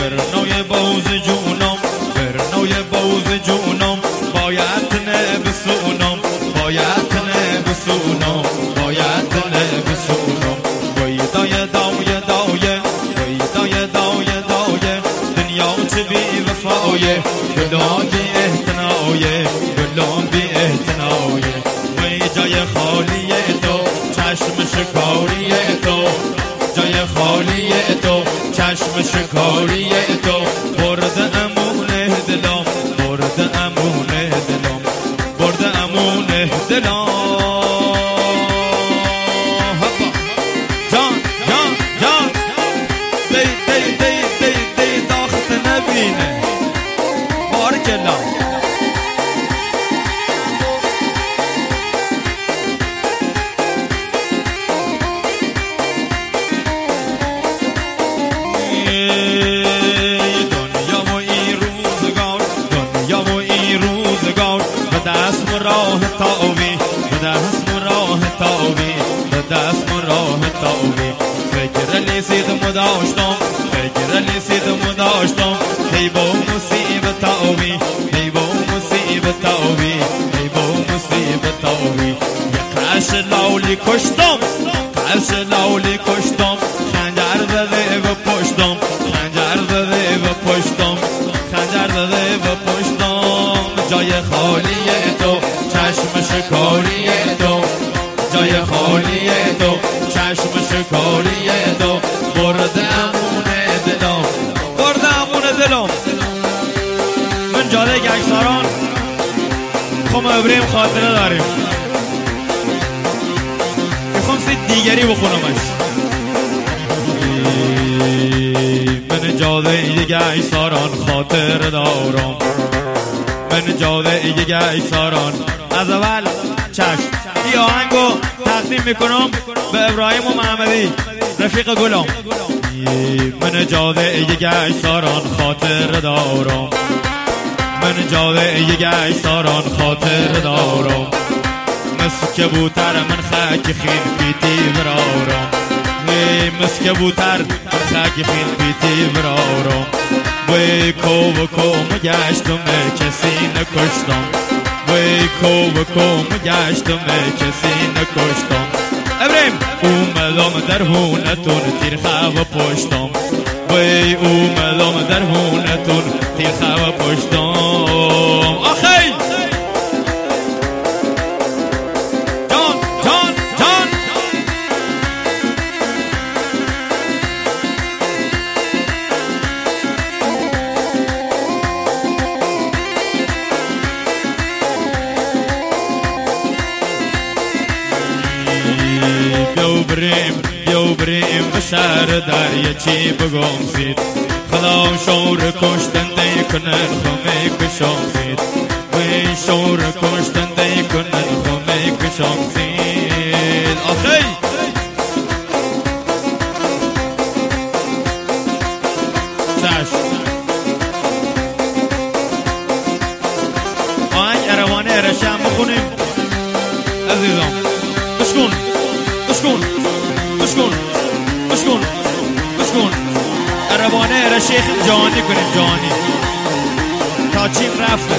برنای باوز جونم برنای باوز جونم باید نبسونم باید نبسونم باید نبسونم وی دای دای دای وی دای دای دای دنیا چه بی وفایه گلان بی احتنایه گلان بی احتنایه وی جای خالیه تو چشم شکاریه تو جای خالیه تو چشم شکاریه تو برد امونه دلم برد امونه دلم برد امونه دلم جان جان جان دی دی دی دی دی داخت نبینه بارک الله دست راه تاوی دست راه تاوی دست راه تاوی فکر لیسید مداشتم فکر لیسید مداشتم هی با مصیبت تاوی هی با مصیبت تاوی هی با مصیبت تاوی قش لاولی کشتم قش لاولی کشتم خنجر زده و پشتم خنجر زده و پشتم خنجر زده و پشتم جای خالیه تو چشم شکاریه تو جای خالیه تو چشم شکاریه تو برد امونه دلم برد امونه دلم من جاده گکساران خم ابراهیم خاطره داریم میخوام سید دیگری بخونمش من جاده گکساران خاطره دارم من جاده گکساران از اول چشم این آهنگو تقدیم میکنم به ابراهیم و محمدی رفیق گلم من جاده گکساران خاطر دارم من جاده گکساران خاطر دارم مثل کبوتر من خاک خین پیتی برارم مثل کبوتر من خاک خین پیتی برارم وی کو و کو مگشتم کسی نکشتم وی کو و کو مگشتم کسی نکشتم ابراهیم اومدم در هونتون تیر خواه پشتم وی اومدم در هونتون تیر خواه پشتم آخی جان جان جان بیو بریم به شهر دریاچه بگم زید خدا شور کشتنده کنن خمه کشم زید وی شور کشتنده کنن خمه کشم زید آخی چشم آهنگ اروانه ارشم بخونیم عزیزم بشکن بشکن بشکن بشکن بشکن عربانه را شیخ جانی کنیم جانی تا چین رفته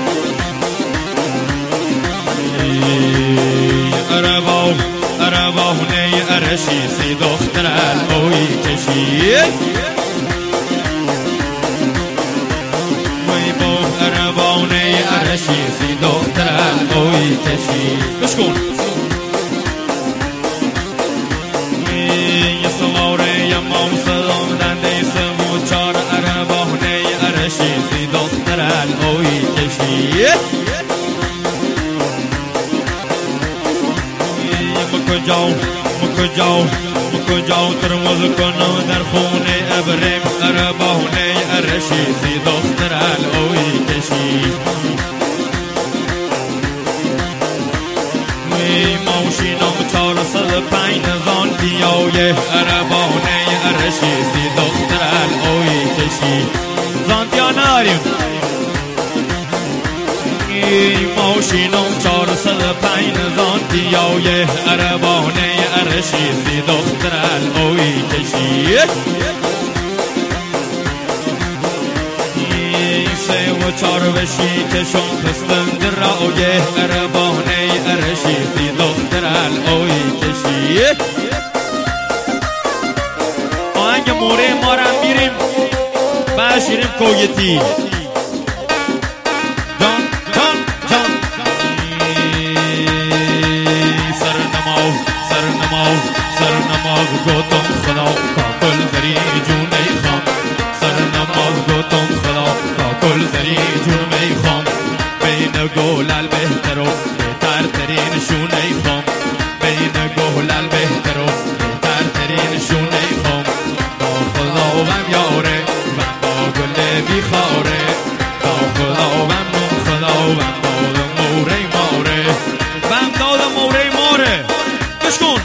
عربانه ارشی سی دختر الوی کشید وی با عربانه ارشی سی دختر الوی کشید بشکن سی دختر الوی کشید مکجاو ترمز کنم در خونه ابراهیم عربانه ارشی سی دختر الوی کشید موشینم 405 نزان بیایه عربانه ارشی سی دختر الوی کشید زانتیا نداریم موشینم 405 زانتیای عربانه ارشیزی دختر الوی کشید سه و چار بشی کشون پستن در آیه اربانه ارشی سی دختر الوی کشی آهنگ موره ما را میریم بشیریم کویتی جان جان جان سر نماز گوتم خدا کاکل زری جون ای خام سر نماز گوتم خدا کاکل زری جون ای خام بین گولال بهتر و بهتر ترین شون ای خام بین گولال بهتر و بهتر ترین شون ای خام با خدا وم یاره وم با گل بیخاره با خدا وم خدا وم داد موره ماره وم داد موره ماره گوش کن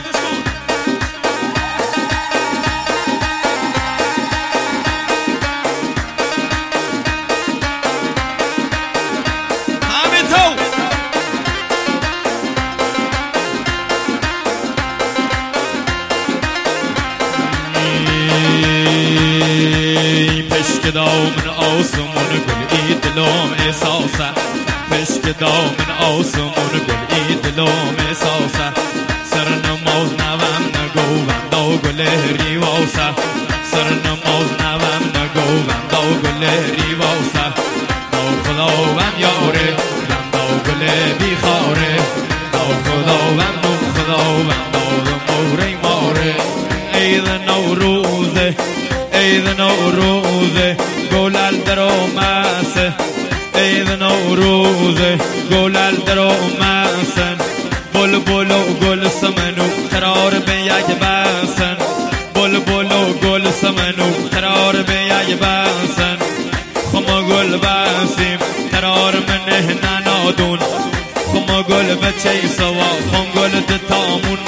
پشک دامن آسمون گل ای دلم احساسه پشک دامن آسمون گل ای دلم احساسه سر نماز نوام نگوم دو گل ریواسه سر نماز نوام نگوم دو گل ریواسه دو خدا وم یاره وم دو گل بیخاره دو خدا وم دو خدا وم دو موره ماره عید نوروزه عید نوروزه گلال در اومسه عید نوروزه گلال در اومسن بلبل و گل سمنو قرار به یک بسن بلبل و گل سمنو قرار به یک بسن خما گل بسیم قرار منه ننادون خما گل بچه سوا خم گل دتامون